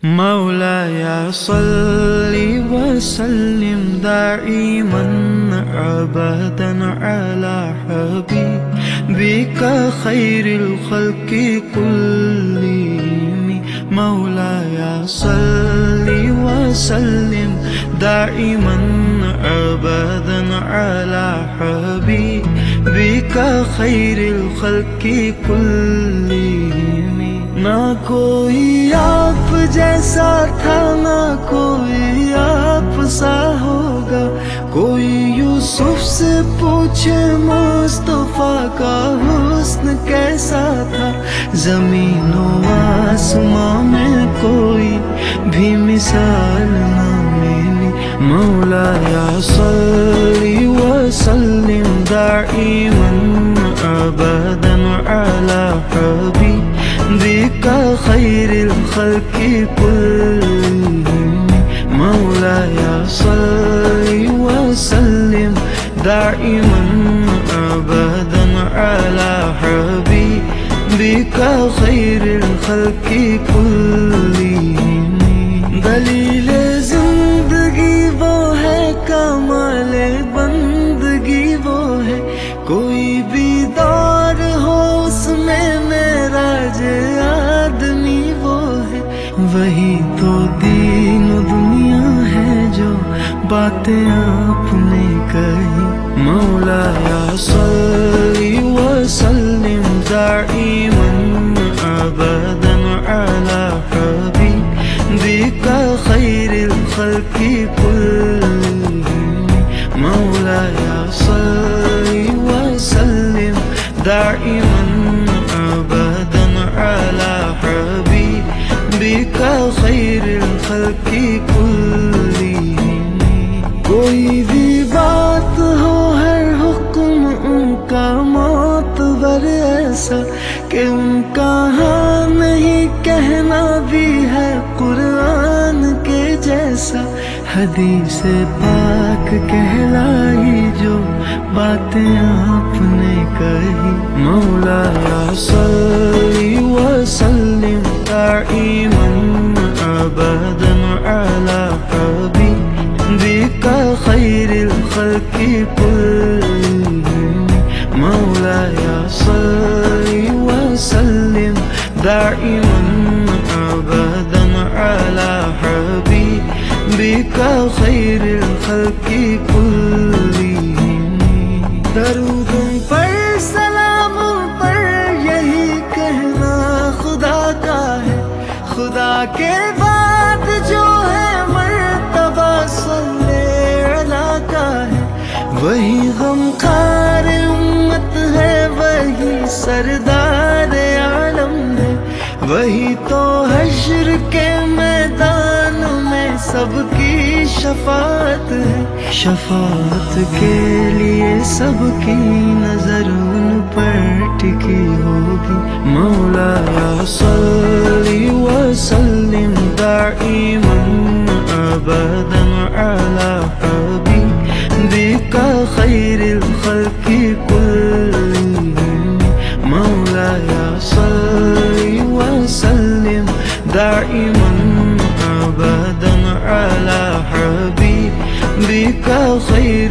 مولاي صل وسلم دائما ابدا على حبيبك خير الخلق كلهم. مولاي صل وسلم دائما ابدا على حبيبك خير الخلق كلهم. نہ کوئی آپ جیسا تھا نہ کوئی آپ سا ہوگا، کوئی یوسف سے پوچھے مصطفیٰ کا حسن کیسا تھا، زمین و آسمان میں کوئی بھی مثال نہ ملی. مولاي صل وسلم دائما ابدا على حبيبك خير الخلق كلهم. مولاي صل وسلم دائما ابدا على حبيبك خير الخلق كلهم. دلیل زندگی وہ ہے، کمال بندگی وہ ہے، کوئی بھی دور ہو اس میں معراج آدمی وہ ہے. وہی تو دین و دنیا ہے جو باتیں آپ نے کہی. مولاي صل وسلم دائما ابدا على حبيبك خير الخلق كلهم. مولاي صل وسلم دائما ابدا على حبيبك خير الخلق كلهم. کوئی بھی بات ہو ہر حکم ان کا معتبر ایسا کہ ان کا ہاں نہیں کہنا بھی ہے قرآن کے جیسا. حدیث پاک کہلائی جو باتیں آپ نے کہی. مولاي صل وسلم دائما ابدا على حبيبك خير الخلق كلهم. مولاي صل وسلم دائما ابدا على حبيبك خير الخلق كلهم. درود پر سلام پر یہی کہنا خدا کا ہے، خدا کے بعد جو ہے مرتبہ صلی اللہ کا ہے. وہی غمخوار امت ہے، وہی سردار عالم ہے، وہی تو حشر کے میدان میں سب کی شفاعت ہے. شفاعت کے لیے سب کی نظر ان پر ٹکی ہوگی. مولاي صل وسلم دائما ابدا على حبيبك خير الخلق كلهم. مولاي صل وسلم دائما ابدا على حبيبك خير